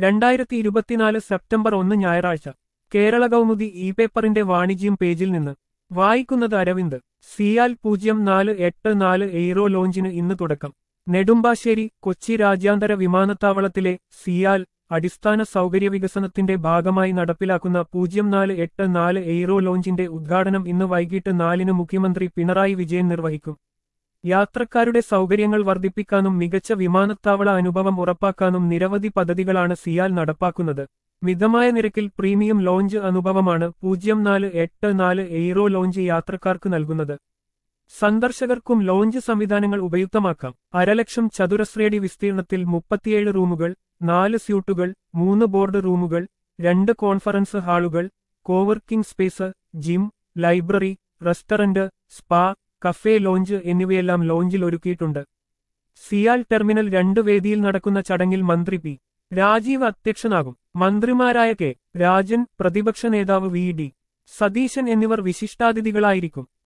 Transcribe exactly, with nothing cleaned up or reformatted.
രണ്ടായിരത്തി ഇരുപത്തിനാല് സെപ്റ്റംബർ ഒന്ന് ഞായറാഴ്ച കേരള കൗമുദി ഇ പേപ്പറിന്റെ വാണിജ്യം പേജിൽ നിന്ന് വായിക്കുന്നത് അരവിന്ദ്. സിയാൽ പൂജ്യം നാല് എട്ട് നാല് എയ്റോ ലോഞ്ചിന് ഇന്ന് തുടക്കം. നെടുമ്പാശ്ശേരി കൊച്ചി രാജ്യാന്തര വിമാനത്താവളത്തിലെ സിയാൽ അടിസ്ഥാന സൗകര്യ വികസനത്തിന്റെ ഭാഗമായി നടപ്പിലാക്കുന്ന പൂജ്യം നാല് എട്ട് നാല് എയ്റോ ലോഞ്ചിന്റെ ഉദ്ഘാടനം ഇന്ന് വൈകിട്ട് നാലിന് മുഖ്യമന്ത്രി പിണറായി വിജയൻ നിർവഹിക്കും. യാത്രക്കാരുടെ സൗകര്യങ്ങൾ വർദ്ധിപ്പിക്കാനും മികച്ച വിമാനത്താവള അനുഭവം ഉറപ്പാക്കാനും നിരവധി പദ്ധതികളാണ് സിയാൽ നടപ്പാക്കുന്നത്. മിതമായ നിരക്കിൽ പ്രീമിയം ലോഞ്ച് അനുഭവമാണ് പൂജ്യം നാല് എട്ട് നാല് എയ്റോ ലോഞ്ച് യാത്രക്കാർക്ക് നൽകുന്നത്. സന്ദർശകർക്കും ലോഞ്ച് സംവിധാനങ്ങൾ ഉപയുക്തമാക്കാം. അരലക്ഷം ചതുരശ്രയടി വിസ്തീർണത്തിൽ മുപ്പത്തിയേഴ് റൂമുകൾ, നാല് സ്യൂട്ടുകൾ, മൂന്ന് ബോർഡ് റൂമുകൾ, രണ്ട് കോൺഫറൻസ് ഹാളുകൾ, coworking space, gym, library, restaurant, spa, cafe lounge എന്നിവയെല്ലാം ലോഞ്ചിൽ ഒരുക്കിയിട്ടുണ്ട്. സിയാൽ ടെർമിനൽ രണ്ട് വേദിയിൽ നടക്കുന്ന ചടങ്ങിൽ മന്ത്രി പി രാജീവ് അധ്യക്ഷനാകും. മന്ത്രിമാരായ കെ രാജൻ, പ്രതിപക്ഷ നേതാവ് വി ഡി സതീശൻ എന്നിവർ വിശിഷ്ടാതിഥികളായിരിക്കും.